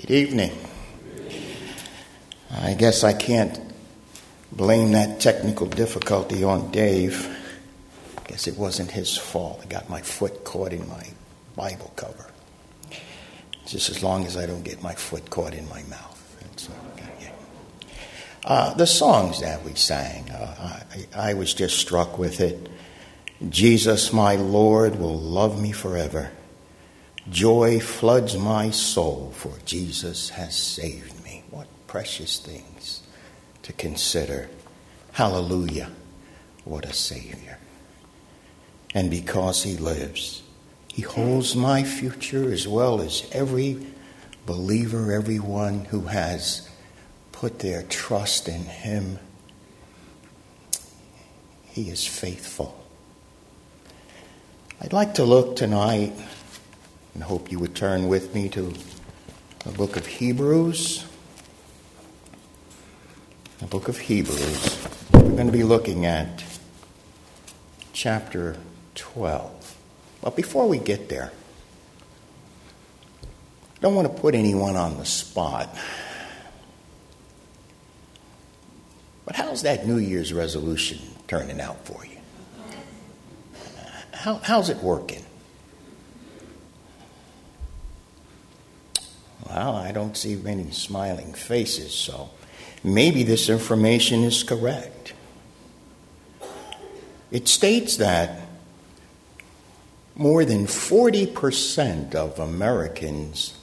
Good evening. I guess I can't blame that technical difficulty on Dave. I guess it wasn't his fault. I got my foot caught in my Bible cover. Just as long as I don't get my foot caught in my mouth. That's okay. The songs that we sang, I was just struck with it. Jesus, my Lord, will love me forever. Joy floods my soul, for Jesus has saved me. What precious things to consider. Hallelujah, what a Savior. And because he lives, he holds my future as well as every believer, everyone who has put their trust in him. He is faithful. I'd like to look tonight and hope you would turn with me to the book of Hebrews. The book of Hebrews. We're going to be looking at chapter 12. But before we get there, I don't want to put anyone on the spot. But how's that New Year's resolution turning out for you? How's it working? Well, I don't see many smiling faces, so maybe this information is correct. It states that more than 40% of Americans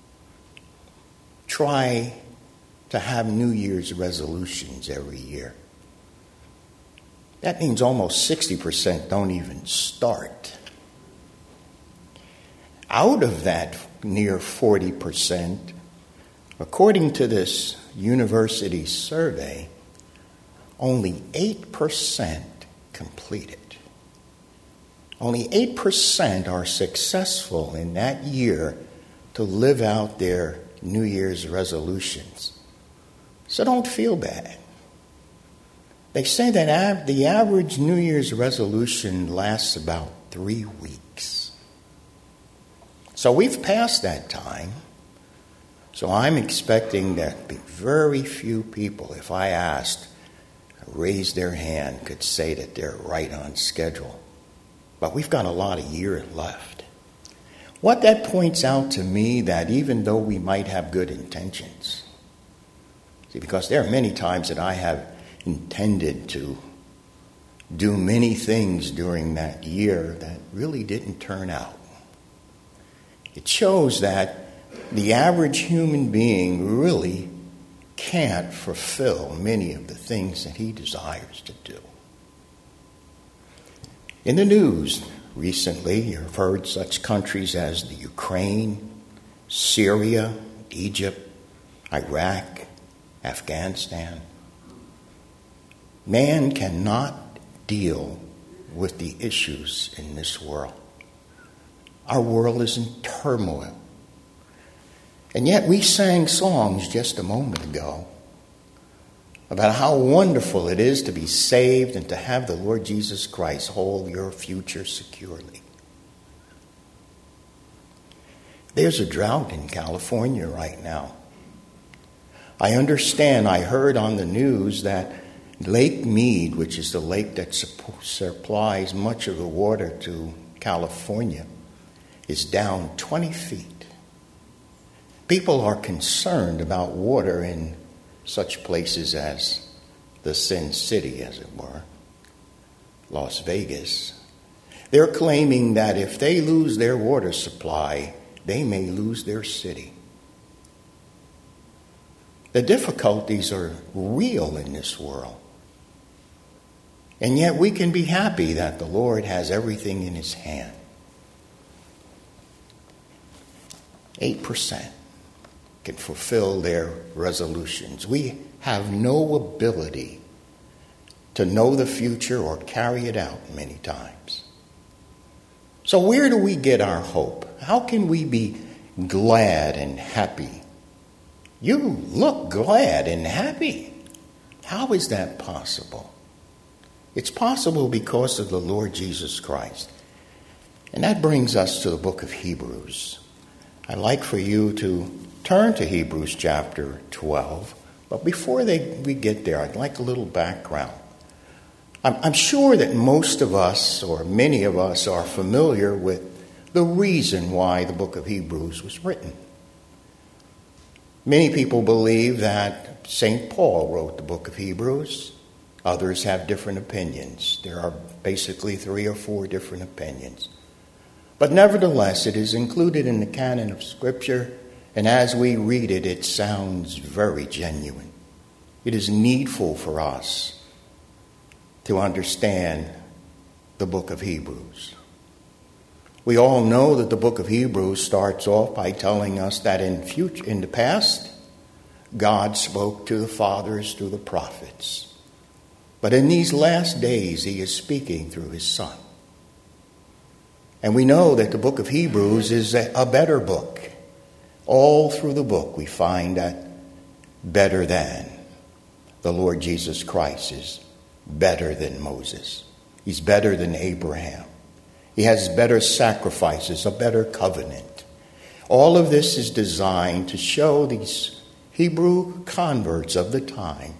try to have New Year's resolutions every year. That means almost 60% don't even start. Out of that near 40%, according to this university survey, only 8% complete it. Only 8% are successful in that year to live out their New Year's resolutions. So don't feel bad. They say that the average New Year's resolution lasts about 3 weeks. So we've passed that time. So I'm expecting that very few people, if I asked, raise their hand, could say that they're right on schedule. But we've got a lot of year left. What that points out to me, that even though we might have good intentions, see, because there are many times that I have intended to do many things during that year that really didn't turn out. It shows that the average human being really can't fulfill many of the things that he desires to do. In the news recently, you've heard such countries as the Ukraine, Syria, Egypt, Iraq, Afghanistan. Man cannot deal with the issues in this world. Our world is in turmoil. And yet we sang songs just a moment ago about how wonderful it is to be saved and to have the Lord Jesus Christ hold your future securely. There's a drought in California right now. I understand, I heard on the news that Lake Mead, which is the lake that supplies much of the water to California, is down 20 feet. People are concerned about water in such places as the Sin City, as it were, Las Vegas. They're claiming that if they lose their water supply, they may lose their city. The difficulties are real in this world. And yet we can be happy that the Lord has everything in his hand. 8% can fulfill their resolutions. We have no ability to know the future or carry it out many times. So where do we get our hope? How can we be glad and happy? You look glad and happy. How is that possible? It's possible because of the Lord Jesus Christ. And that brings us to the book of Hebrews. I'd like for you to turn to Hebrews chapter 12. But before we get there, I'd like a little background. I'm sure that most of us, or many of us, are familiar with the reason why the book of Hebrews was written. Many people believe that St. Paul wrote the book of Hebrews. Others have different opinions. There are basically 3 or 4 different opinions. But nevertheless, it is included in the canon of Scripture, and as we read it, it sounds very genuine. It is needful for us to understand the book of Hebrews. We all know that the book of Hebrews starts off by telling us that in the past, God spoke to the fathers through the prophets. But in these last days, he is speaking through his Son. And we know that the book of Hebrews is a better book. All through the book, we find that better than the Lord Jesus Christ is better than Moses. He's better than Abraham. He has better sacrifices, a better covenant. All of this is designed to show these Hebrew converts of the time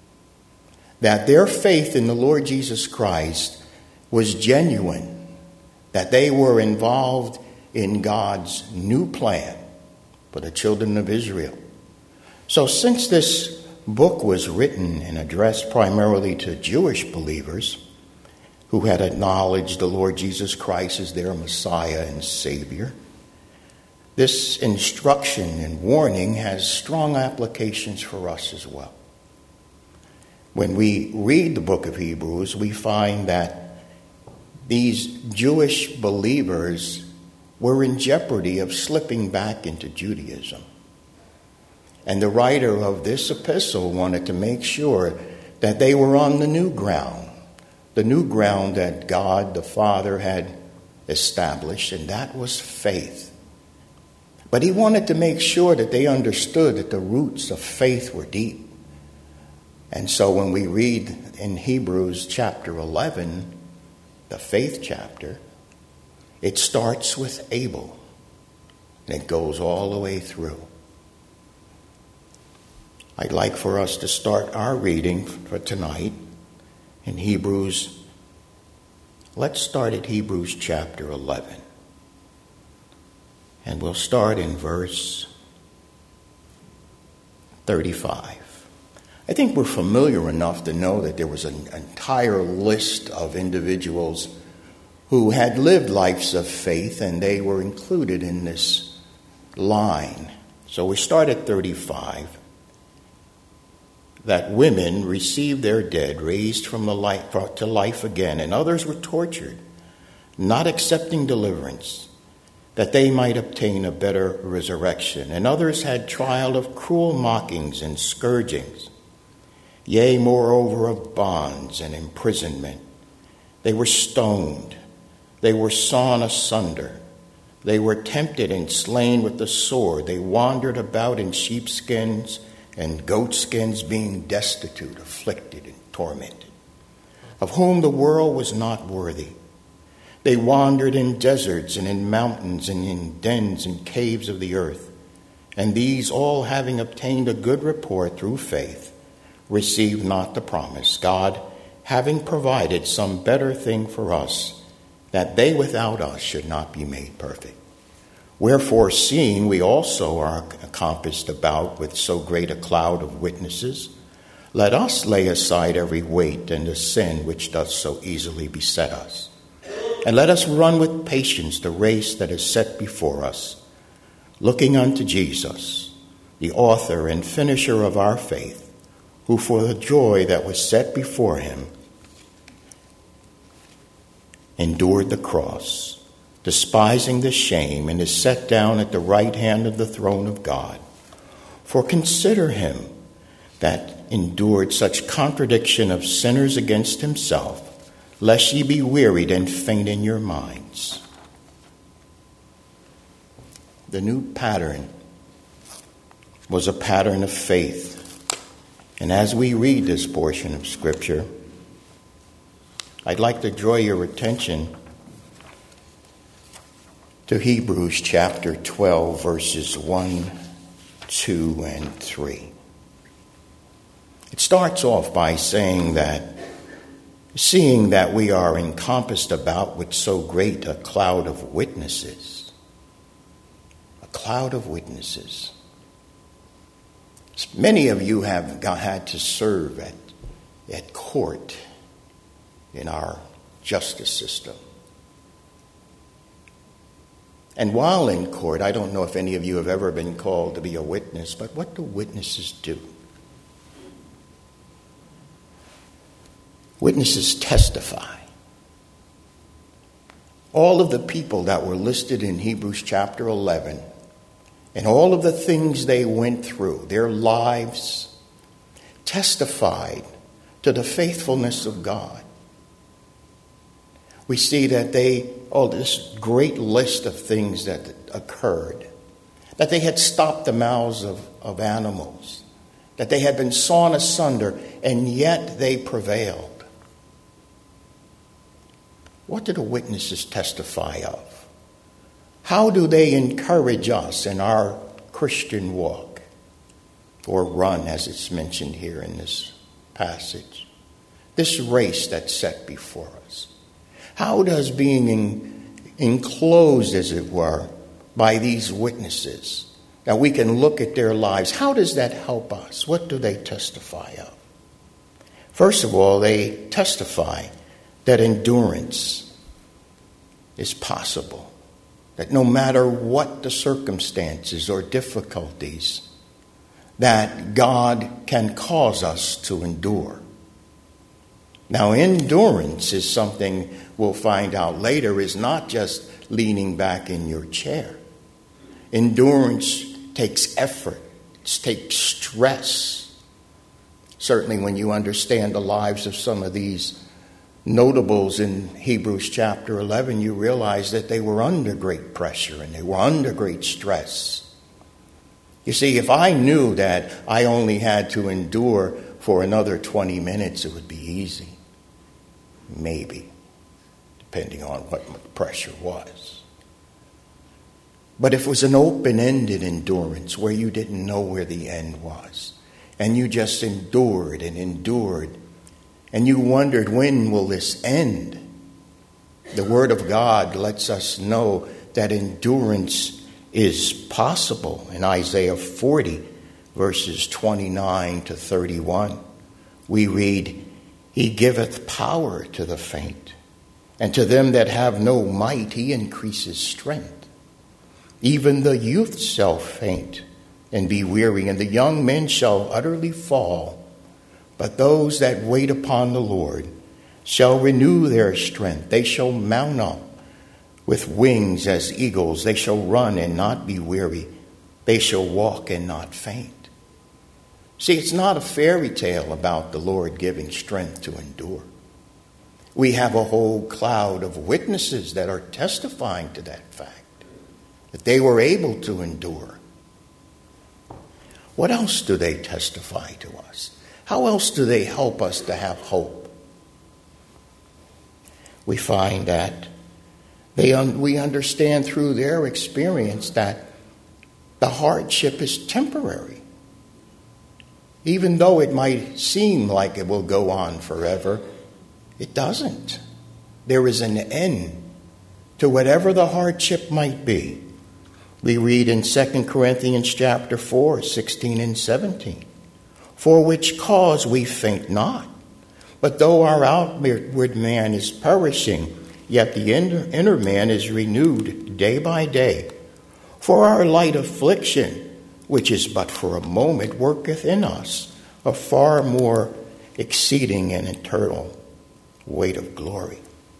that their faith in the Lord Jesus Christ was genuine, that they were involved in God's new plan for the children of Israel. So since this book was written and addressed primarily to Jewish believers who had acknowledged the Lord Jesus Christ as their Messiah and Savior, this instruction and warning has strong applications for us as well. When we read the book of Hebrews, we find that these Jewish believers were in jeopardy of slipping back into Judaism. And the writer of this epistle wanted to make sure that they were on the new ground that God the Father had established, and that was faith. But he wanted to make sure that they understood that the roots of faith were deep. And so when we read in Hebrews chapter 11, the faith chapter, it starts with Abel, and it goes all the way through. I'd like for us to start our reading for tonight in Hebrews. Let's start at Hebrews chapter 11. And we'll start in verse 35. I think we're familiar enough to know that there was an entire list of individuals who had lived lives of faith, and they were included in this line. So we start at 35. That women received their dead raised from brought to life again, and others were tortured, not accepting deliverance, that they might obtain a better resurrection. And others had trial of cruel mockings and scourgings, yea, moreover, of bonds and imprisonment. They were stoned, they were sawn asunder, they were tempted and slain with the sword. They wandered about in sheepskins and goatskins, being destitute, afflicted, and tormented, of whom the world was not worthy. They wandered in deserts and in mountains and in dens and caves of the earth. And these all, having obtained a good report through faith, received not the promise, God having provided some better thing for us, that they without us should not be made perfect. Wherefore, seeing we also are encompassed about with so great a cloud of witnesses, let us lay aside every weight and the sin which doth so easily beset us. And let us run with patience the race that is set before us, looking unto Jesus, the author and finisher of our faith, who for the joy that was set before him endured the cross, despising the shame, and is set down at the right hand of the throne of God. For consider him that endured such contradiction of sinners against himself, lest ye be wearied and faint in your minds. The new pattern was a pattern of faith. And as we read this portion of Scripture, I'd like to draw your attention to Hebrews chapter 12, verses 1 2 and 3. It starts off by saying that, seeing that we are encompassed about with so great a cloud of witnesses. A cloud of witnesses. Many of you have had to serve at court in our justice system. And while in court, I don't know if any of you have ever been called to be a witness, but what do witnesses do? Witnesses testify. All of the people that were listed in Hebrews chapter 11, and all of the things they went through, their lives, testified to the faithfulness of God. We see that this great list of things that occurred, that they had stopped the mouths of animals, that they had been sawn asunder, and yet they prevailed. What do the witnesses testify of? How do they encourage us in our Christian walk, or run, as it's mentioned here in this passage? This race that's set before us. How does being enclosed, as it were, by these witnesses, that we can look at their lives, how does that help us? What do they testify of? First of all, they testify that endurance is possible. That no matter what the circumstances or difficulties, that God can cause us to endure. Now, endurance is something we'll find out later is not just leaning back in your chair. Endurance takes effort. It takes stress. Certainly when you understand the lives of some of these notables in Hebrews chapter 11, you realize that they were under great pressure and they were under great stress. You see, if I knew that I only had to endure for another 20 minutes, it would be easy. Maybe, depending on what the pressure was. But if it was an open-ended endurance where you didn't know where the end was, and you just endured and endured, and you wondered, when will this end? The Word of God lets us know that endurance is possible. In Isaiah 40, verses 29 to 31, we read, He giveth power to the faint, and to them that have no might he increases strength. Even the youth shall faint and be weary, and the young men shall utterly fall. But those that wait upon the Lord shall renew their strength. They shall mount up with wings as eagles. They shall run and not be weary. They shall walk and not faint. See, it's not a fairy tale about the Lord giving strength to endure. We have a whole cloud of witnesses that are testifying to that fact, that they were able to endure. What else do they testify to us? How else do they help us to have hope? We find that we understand through their experience that the hardship is temporary. Even though it might seem like it will go on forever, it doesn't. There is an end to whatever the hardship might be. We read in 2 Corinthians chapter 4, 16 and 17. For which cause we faint not, but though our outward man is perishing, yet the inner man is renewed day by day. For our light affliction, which is but for a moment, worketh in us a far more exceeding and eternal weight of glory.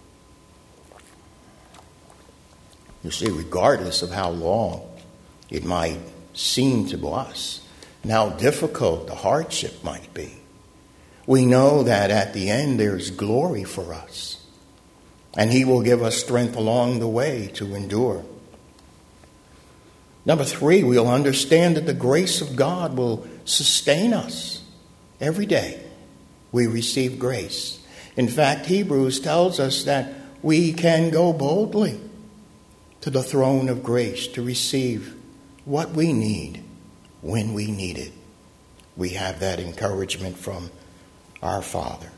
You see, regardless of how long it might seem to us, and how difficult the hardship might be, we know that at the end there's glory for us. And he will give us strength along the way to endure. Number 3, we'll understand that the grace of God will sustain us every day. We receive grace. In fact, Hebrews tells us that we can go boldly to the throne of grace to receive what we need when we need it. We have that encouragement from our Father.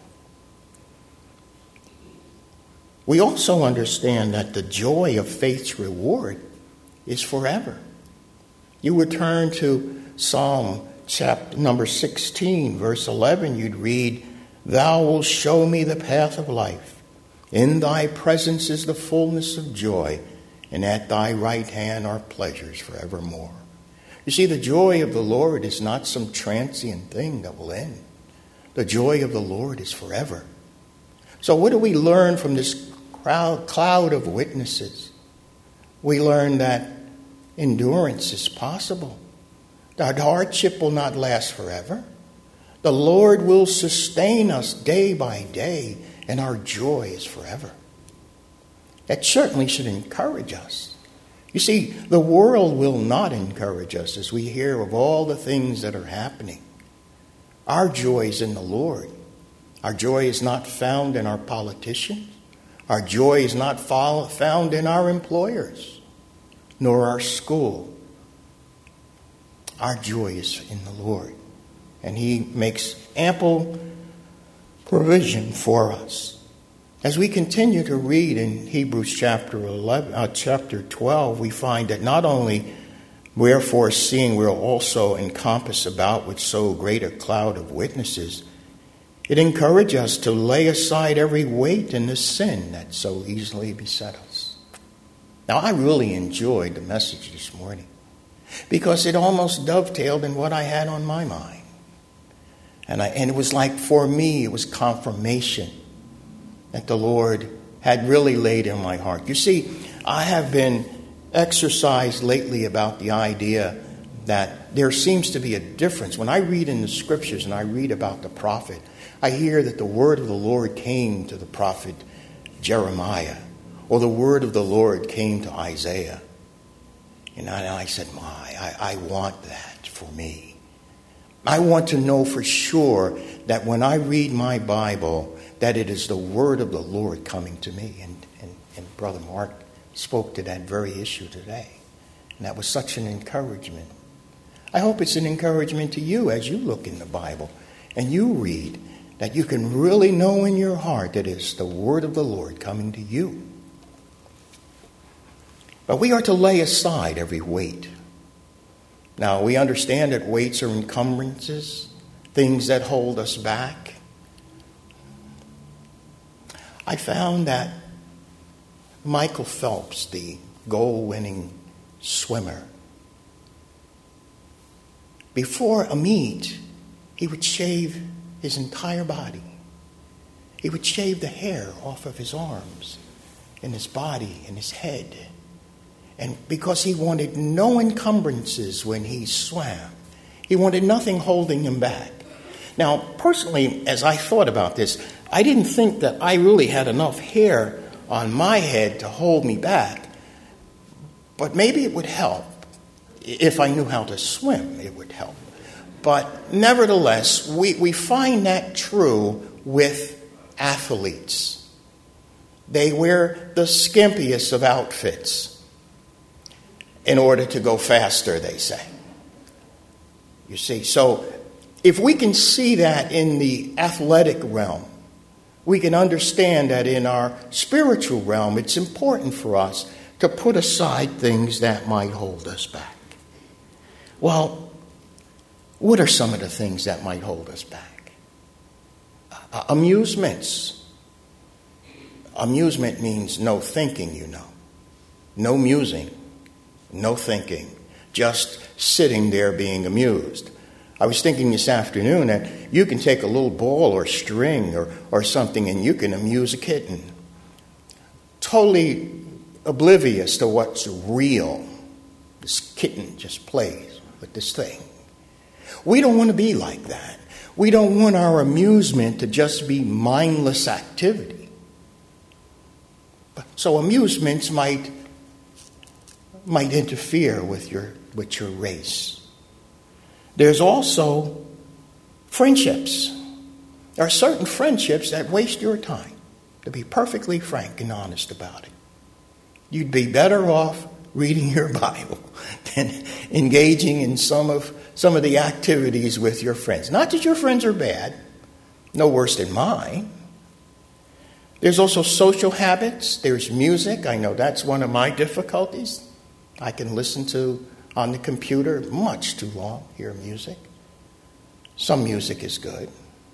We also understand that the joy of faith's reward is forever. You would turn to Psalm chapter number 16, verse 11. You'd read, "Thou wilt show me the path of life. In thy presence is the fullness of joy, and at thy right hand are pleasures forevermore." You see, the joy of the Lord is not some transient thing that will end. The joy of the Lord is forever. So what do we learn from this cloud of witnesses? We learn that endurance is possible. That hardship will not last forever. The Lord will sustain us day by day, and our joy is forever. That certainly should encourage us. You see, the world will not encourage us as we hear of all the things that are happening. Our joy is in the Lord. Our joy is not found in our politicians. Our joy is not found in our employers, nor our school. Our joy is in the Lord, and He makes ample provision for us. As we continue to read in Hebrews chapter 12, we find that not only, wherefore seeing we're also encompassed about with so great a cloud of witnesses, it encourages us to lay aside every weight and the sin that so easily beset us. Now, I really enjoyed the message this morning because it almost dovetailed in what I had on my mind. And it was like, for me, it was confirmation that the Lord had really laid in my heart. You see, I have been exercised lately about the idea that there seems to be a difference. When I read in the scriptures and I read about the prophet, I hear that the word of the Lord came to the prophet Jeremiah, or the word of the Lord came to Isaiah. And I said, I want that for me. I want to know for sure that when I read my Bible, that it is the word of the Lord coming to me. And Brother Mark spoke to that very issue today. And that was such an encouragement. I hope it's an encouragement to you as you look in the Bible and you read, that you can really know in your heart that it's the word of the Lord coming to you. But we are to lay aside every weight. Now, we understand that weights are encumbrances, things that hold us back. I found that Michael Phelps, the goal-winning swimmer, before a meet, he would shave his entire body. He would shave the hair off of his arms and his body and his head. And because he wanted no encumbrances when he swam, he wanted nothing holding him back. Now, personally, as I thought about this, I didn't think that I really had enough hair on my head to hold me back. But maybe it would help. If I knew how to swim, it would help. But nevertheless, we find that true with athletes. They wear the skimpiest of outfits in order to go faster, they say. You see, so if we can see that in the athletic realm, we can understand that in our spiritual realm, it's important for us to put aside things that might hold us back. Well, what are some of the things that might hold us back? Amusements. Amusement means no thinking, you know. No musing. No thinking. Just sitting there being amused. I was thinking this afternoon that you can take a little ball or string or something and you can amuse a kitten. Totally oblivious to what's real. This kitten just plays with this thing. We don't want to be like that. We don't want our amusement to just be mindless activity. So amusements might interfere with your race. There's also friendships. There are certain friendships that waste your time, to be perfectly frank and honest about it. You'd be better off reading your Bible than engaging in some of the activities with your friends. Not that your friends are bad, no worse than mine. There's also social habits. There's music. I know that's one of my difficulties. I can listen to, on the computer, much too long, hear music. Some music is good.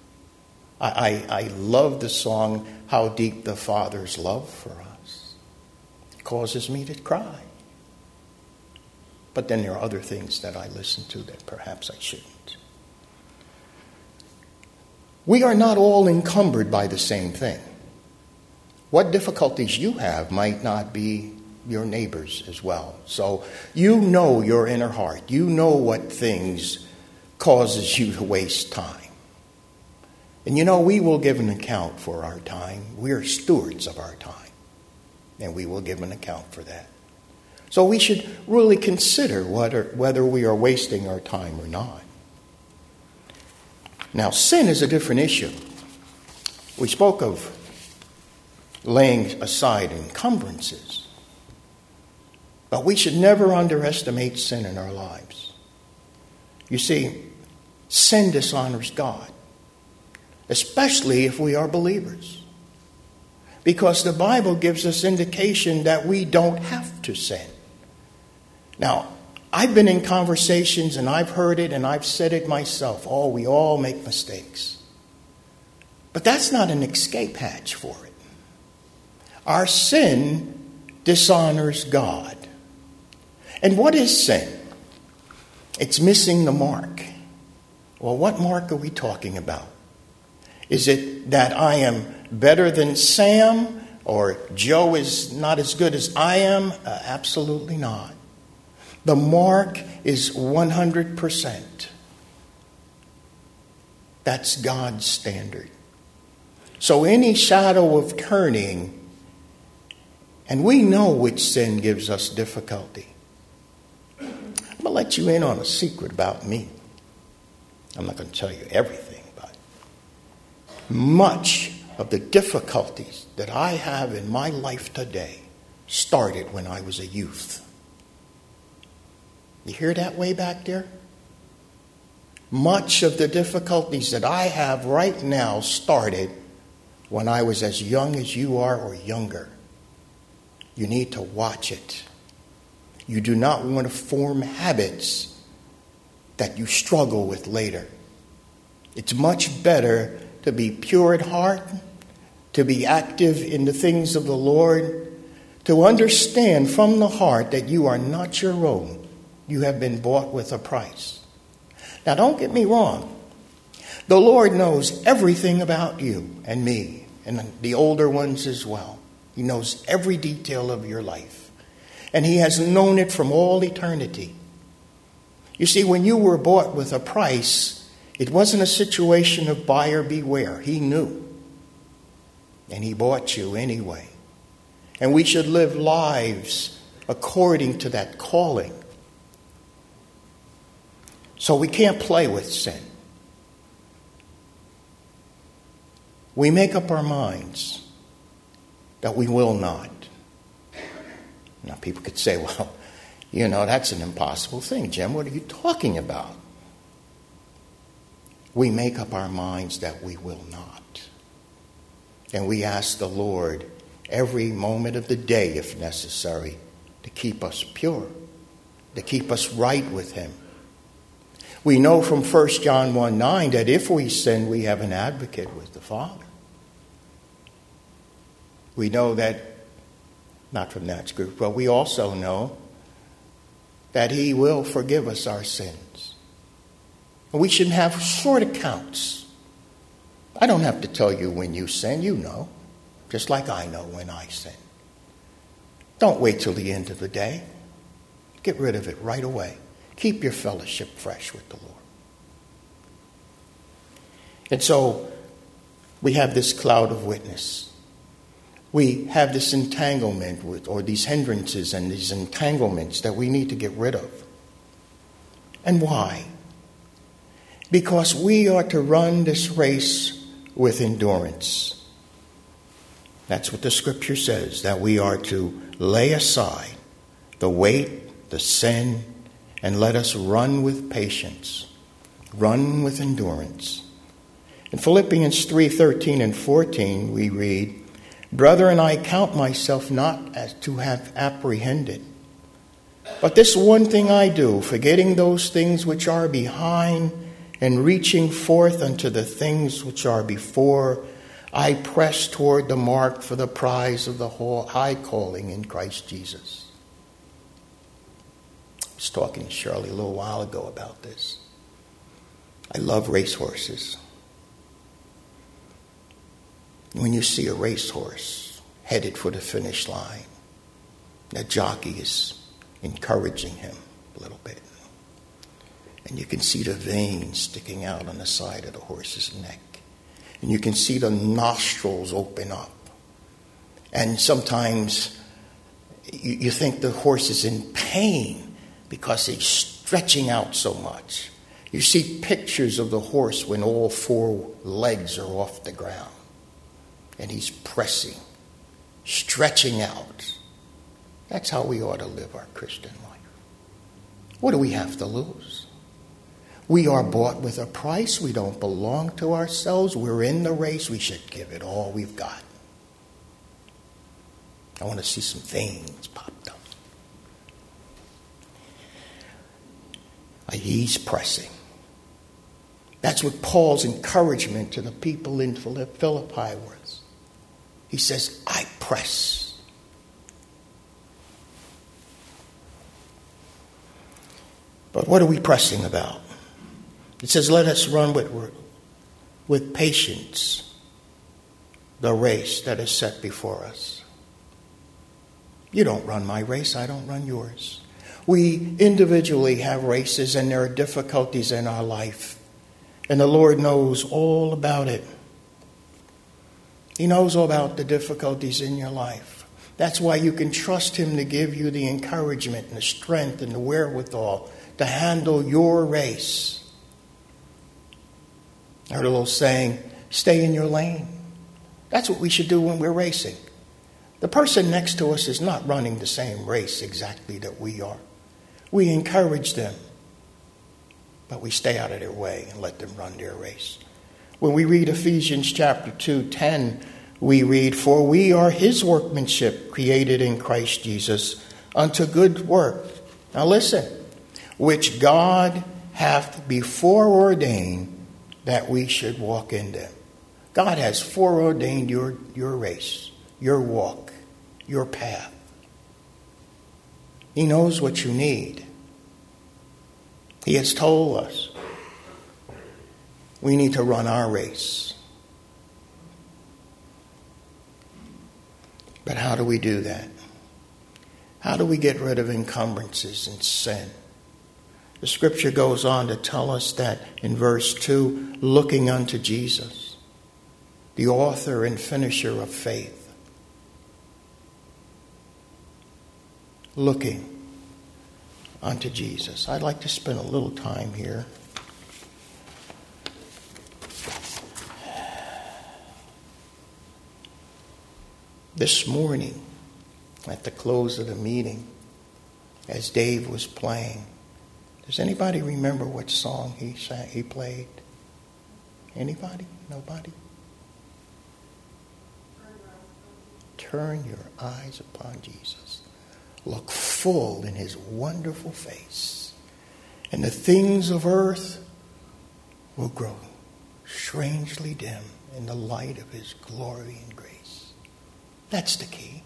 I love the song, How Deep the Father's Love for Us. It causes me to cry. But then there are other things that I listen to that perhaps I shouldn't. We are not all encumbered by the same thing. What difficulties you have might not be your neighbor's as well. So you know your inner heart. You know what things causes you to waste time. And you know, we will give an account for our time. We are stewards of our time. And we will give an account for that. So we should really consider whether we are wasting our time or not. Now, sin is a different issue. We spoke of laying aside encumbrances. But we should never underestimate sin in our lives. You see, sin dishonors God, especially if we are believers. Because the Bible gives us indication that we don't have to sin. Now, I've been in conversations and I've heard it and I've said it myself. Oh, we all make mistakes. But that's not an escape hatch for it. Our sin dishonors God. And what is sin? It's missing the mark. Well, what mark are we talking about? Is it that I am better than Sam or Joe is not as good as I am? Absolutely not. The mark is 100%. That's God's standard. So any shadow of turning, and we know which sin gives us difficulty. I'm going to let you in on a secret about me. I'm not going to tell you everything, but much of the difficulties that I have in my life today started when I was a youth. You hear that way back there? Much of the difficulties that I have right now started when I was as young as you are or younger. You need to watch it. You do not want to form habits that you struggle with later. It's much better to be pure at heart, to be active in the things of the Lord, to understand from the heart that you are not your own. You have been bought with a price. Now, don't get me wrong. The Lord knows everything about you and me and the older ones as well. He knows every detail of your life. And He has known it from all eternity. You see, when you were bought with a price, it wasn't a situation of buyer beware. He knew. And He bought you anyway. And we should live lives according to that calling. So we can't play with sin. We make up our minds that we will not. Now people could say, well, that's an impossible thing. Jim, what are you talking about? We make up our minds that we will not. And we ask the Lord every moment of the day, if necessary, to keep us pure, to keep us right with Him. We know from 1 John 1:9 that if we sin, we have an advocate with the Father. We know that, not from that group, but we also know that He will forgive us our sins. And we shouldn't have short accounts. I don't have to tell you when you sin, you know, just like I know when I sin. Don't wait till the end of the day. Get rid of it right away. Keep your fellowship fresh with the Lord. And so we have this cloud of witness. We have this entanglement or these hindrances and these entanglements that we need to get rid of. And why? Because we are to run this race with endurance. That's what the Scripture says, that we are to lay aside the weight, the sin, and let us run with patience, run with endurance. In Philippians 3:13 and 14, we read, Brethren, I count myself not as to have apprehended, but this one thing I do, forgetting those things which are behind and reaching forth unto the things which are before, I press toward the mark for the prize of the whole high calling in Christ Jesus. I was talking to Shirley a little while ago about this. I love racehorses. When you see a racehorse headed for the finish line, the jockey is encouraging him a little bit. And you can see the veins sticking out on the side of the horse's neck. And you can see the nostrils open up. And sometimes you think the horse is in pain because he's stretching out so much. You see pictures of the horse when all four legs are off the ground. And he's pressing, stretching out. That's how we ought to live our Christian life. What do we have to lose? We are bought with a price. We don't belong to ourselves. We're in the race. We should give it all we've got. I want to see some veins popped up. He's pressing. That's what Paul's encouragement to the people in Philippi was. He says, I press. But what are we pressing about? It says, let us run with patience the race that is set before us. You don't run my race, I don't run yours. We individually have races and there are difficulties in our life. And the Lord knows all about it. He knows all about the difficulties in your life. That's why you can trust Him to give you the encouragement and the strength and the wherewithal to handle your race. I heard a little saying, stay in your lane. That's what we should do when we're racing. The person next to us is not running the same race exactly that we are. We encourage them, but we stay out of their way and let them run their race. When we read Ephesians chapter 2:10, we read, For we are His workmanship, created in Christ Jesus, unto good work. Now listen, which God hath before ordained that we should walk in them. God has foreordained your race, your walk, your path. He knows what you need. He has told us we need to run our race. But how do we do that? How do we get rid of encumbrances and sin? The scripture goes on to tell us that in verse 2, looking unto Jesus, the author and finisher of faith. Looking unto Jesus. I'd like to spend a little time here. This morning, at the close of the meeting, as Dave was playing, does anybody remember what song he played? Anybody? Nobody? Turn your eyes upon Jesus. Look full in His wonderful face, and the things of earth will grow strangely dim in the light of His glory and grace. That's the key.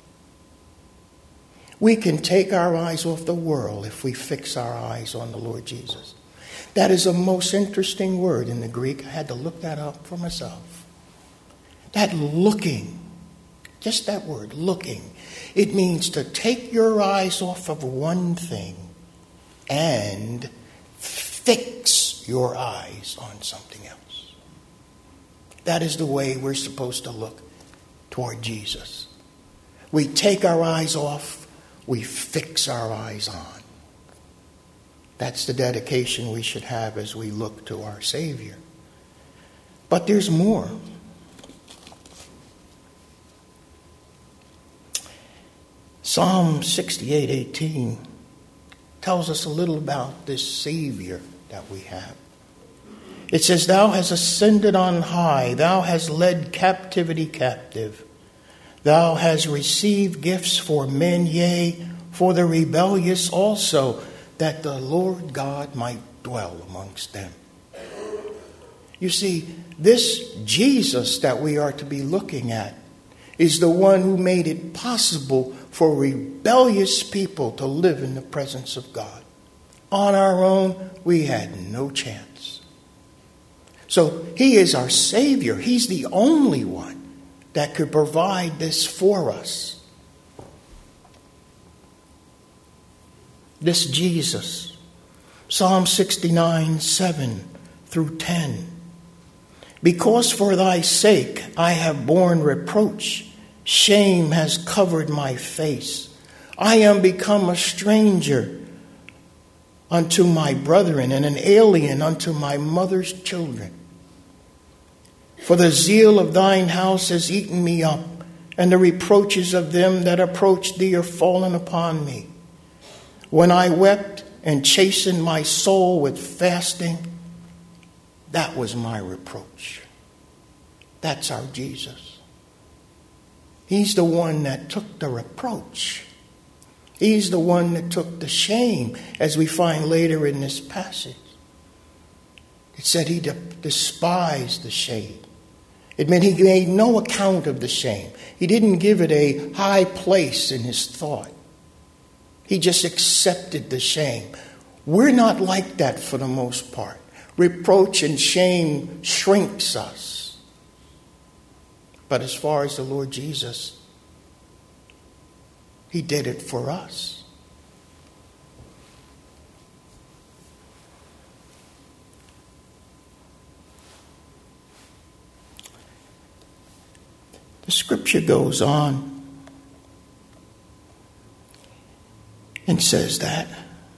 We can take our eyes off the world if we fix our eyes on the Lord Jesus. That is a most interesting word in the Greek. I had to look that up for myself. That looking, just that word, looking, it means to take your eyes off of one thing and fix your eyes on something else. That is the way we're supposed to look toward Jesus. We take our eyes off, we fix our eyes on. That's the dedication we should have as we look to our Savior. But there's more. Psalm 68:18 tells us a little about this Savior that we have. It says, "Thou hast ascended on high. Thou hast led captivity captive. Thou hast received gifts for men, yea, for the rebellious also, that the Lord God might dwell amongst them." You see, this Jesus that we are to be looking at is the one who made it possible for rebellious people to live in the presence of God. On our own, we had no chance. So he is our Savior. He's the only one that could provide this for us. This Jesus. Psalm 69, 7 through 10. "Because for thy sake I have borne reproach. Shame has covered my face. I am become a stranger unto my brethren, and an alien unto my mother's children. For the zeal of thine house has eaten me up, and the reproaches of them that approach thee are fallen upon me. When I wept and chastened my soul with fasting, that was my reproach." That's our Jesus. He's the one that took the reproach. He's the one that took the shame, as we find later in this passage. It said he despised the shame. It meant he made no account of the shame. He didn't give it a high place in his thought. He just accepted the shame. We're not like that for the most part. Reproach and shame shrinks us. But as far as the Lord Jesus, he did it for us. The scripture goes on and says that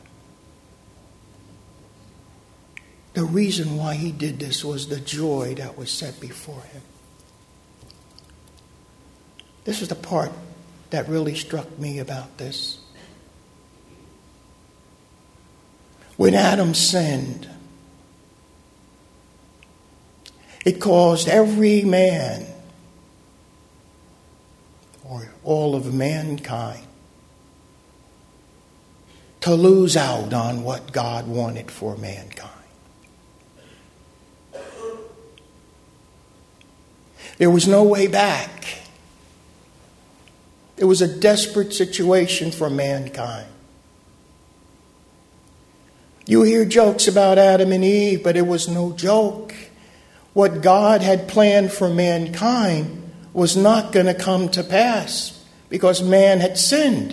the reason why he did this was the joy that was set before him. This is the part that really struck me about this. When Adam sinned, it caused every man, or all of mankind, to lose out on what God wanted for mankind. There was no way back. It was a desperate situation for mankind. You hear jokes about Adam and Eve, but it was no joke. What God had planned for mankind was not going to come to pass because man had sinned.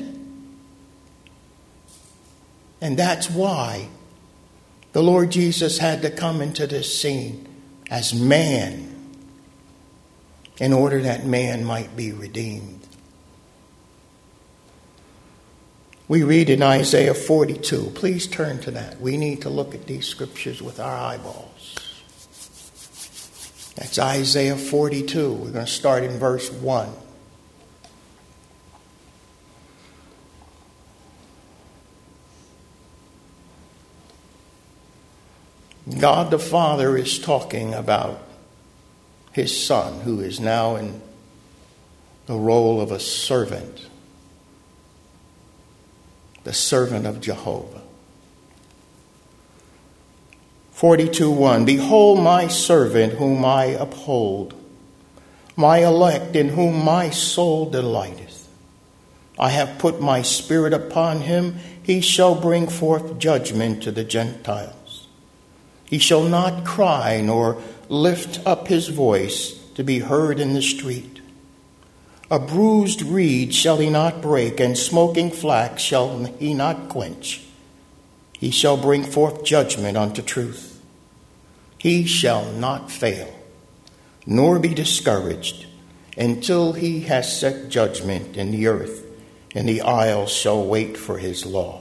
And that's why the Lord Jesus had to come into this scene as man in order that man might be redeemed. We read in Isaiah 42. Please turn to that. We need to look at these scriptures with our eyeballs. That's Isaiah 42. We're going to start in verse 1. God the Father is talking about his Son, who is now in the role of a servant. The servant of Jehovah. 42:1. "Behold my servant whom I uphold, my elect in whom my soul delighteth. I have put my spirit upon him. He shall bring forth judgment to the Gentiles. He shall not cry nor lift up his voice to be heard in the street. A bruised reed shall he not break, and smoking flax shall he not quench. He shall bring forth judgment unto truth. He shall not fail, nor be discouraged, until he has set judgment in the earth, and the isles shall wait for his law.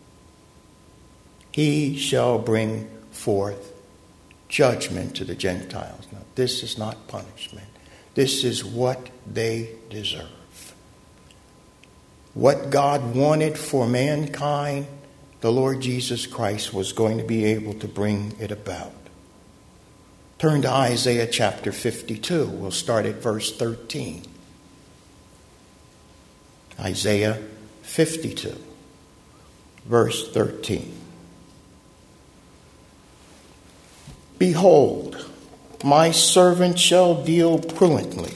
He shall bring forth judgment to the Gentiles." Now, this is not punishment. This is what they deserve. What God wanted for mankind, the Lord Jesus Christ was going to be able to bring it about. Turn to Isaiah chapter 52. We'll start at verse 13. Isaiah 52, verse 13. Behold, my servant shall deal prudently.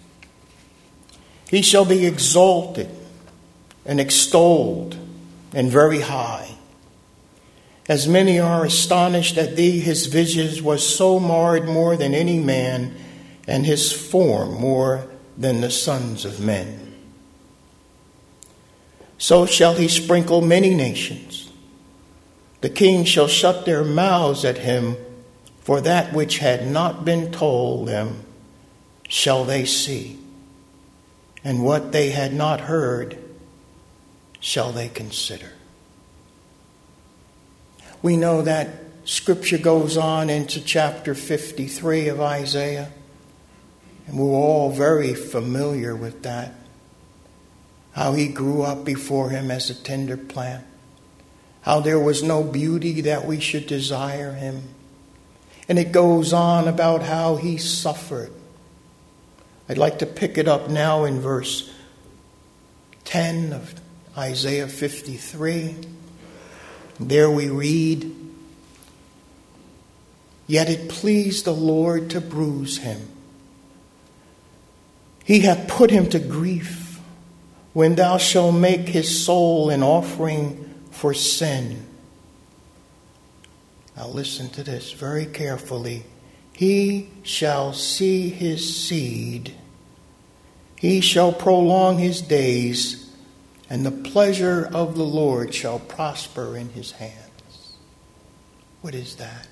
He shall be exalted and extolled and very high. As many are astonished at thee, his visage was so marred more than any man, and his form more than the sons of men. So shall he sprinkle many nations. The kings shall shut their mouths at him, for that which had not been told them shall they see, and what they had not heard shall they consider. We know that scripture goes on into chapter 53 of Isaiah, and we're all very familiar with that. How he grew up before him as a tender plant, how there was no beauty that we should desire him. And it goes on about how he suffered. I'd like to pick it up now in verse 10 of Isaiah 53. There we read, Yet it pleased the Lord to bruise him. He hath put him to grief. When thou shalt make his soul an offering for sin. Now listen to this very carefully. He shall see his seed. He shall prolong his days, and the pleasure of the Lord shall prosper in his hands. What is that?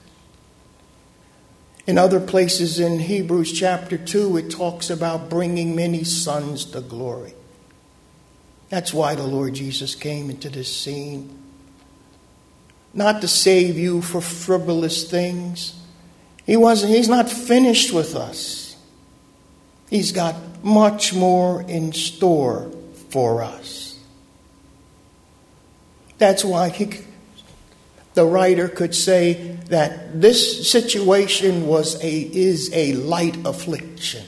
In other places in Hebrews chapter 2, it talks about bringing many sons to glory. That's why the Lord Jesus came into this scene. Not to save you for frivolous things. He's not finished with us. He's got much more in store for us. That's why the writer could say that this situation is a light affliction.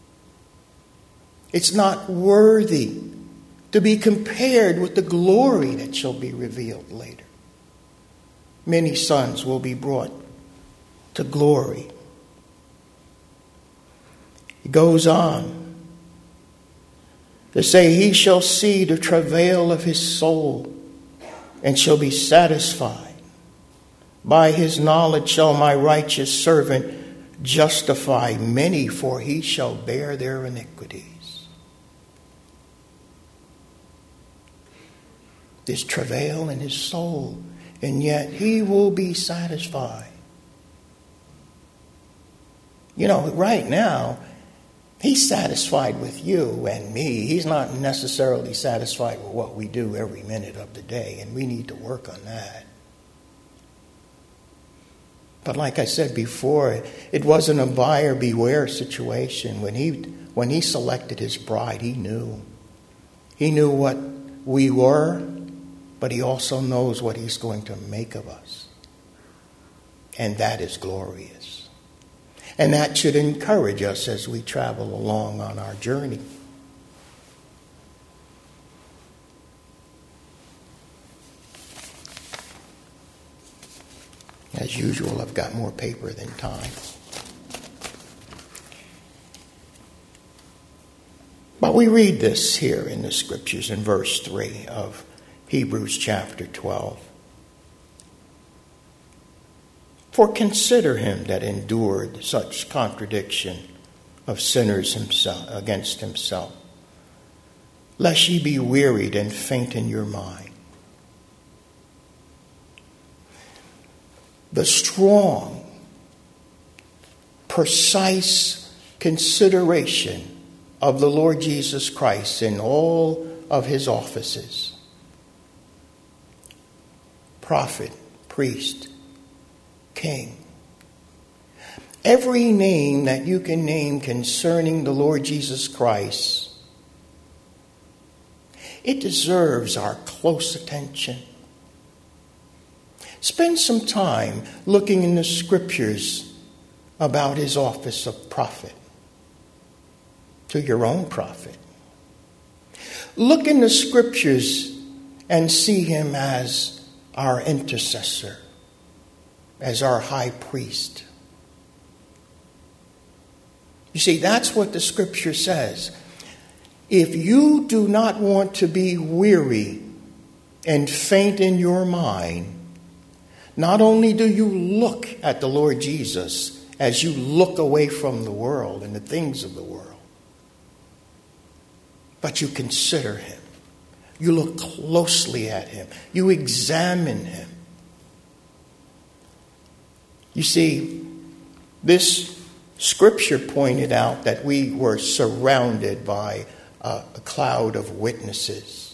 It's not worthy to be compared with the glory that shall be revealed later. Many sons will be brought to glory. He goes on to say, He shall see the travail of his soul and shall be satisfied. By his knowledge shall my righteous servant justify many, for he shall bear their iniquities. This travail in his soul, and yet he will be satisfied. You know, right now, he's satisfied with you and me. He's not necessarily satisfied with what we do every minute of the day, and we need to work on that. But like I said before, it wasn't a buyer beware situation. When he selected his bride, he knew. He knew what we were, but he also knows what he's going to make of us. And that is glorious. And that should encourage us as we travel along on our journey. As usual, I've got more paper than time. But we read this here in the scriptures in verse 3 of Hebrews chapter 12. For consider him that endured such contradiction of sinners against himself, lest ye be wearied and faint in your mind. The strong, precise consideration of the Lord Jesus Christ in all of his offices. Prophet, priest, king. Every name that you can name concerning the Lord Jesus Christ, it deserves our close attention. Spend some time looking in the scriptures about his office of prophet to your own prophet. Look in the scriptures and see him as our intercessor, as our high priest. You see, that's what the scripture says. If you do not want to be weary and faint in your mind, not only do you look at the Lord Jesus as you look away from the world and the things of the world, but you consider him. You look closely at him. You examine him. You see, this scripture pointed out that we were surrounded by a cloud of witnesses.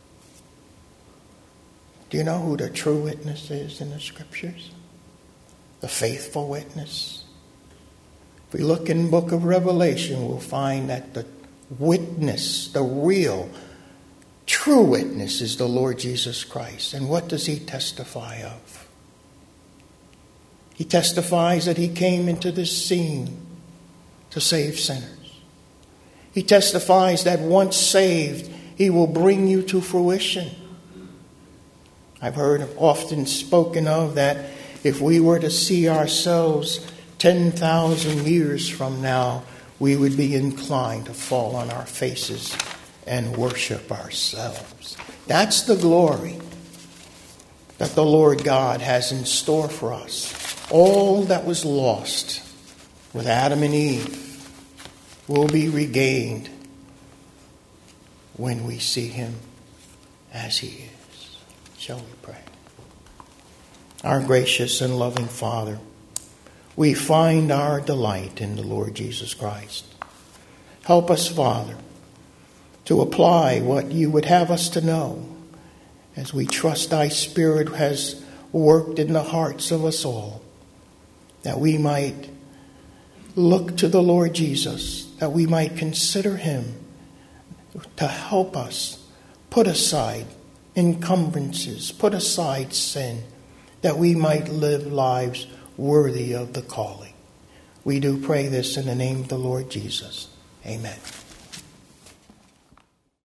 Do you know who the true witness is in the scriptures? The faithful witness. If we look in the book of Revelation, we'll find that the witness, the real, true witness is the Lord Jesus Christ. And what does he testify of? He testifies that he came into this scene to save sinners. He testifies that once saved, he will bring you to fruition. I've heard often spoken of that if we were to see ourselves 10,000 years from now, we would be inclined to fall on our faces and worship ourselves. That's the glory that the Lord God has in store for us. All that was lost with Adam and Eve will be regained when we see him as he is. Shall we pray? Our gracious and loving Father, we find our delight in the Lord Jesus Christ. Help us, Father, to apply what you would have us to know as we trust thy Spirit has worked in the hearts of us all, that we might look to the Lord Jesus, that we might consider him to help us put aside encumbrances, put aside sin, that we might live lives worthy of the calling. We do pray this in the name of the Lord Jesus. Amen.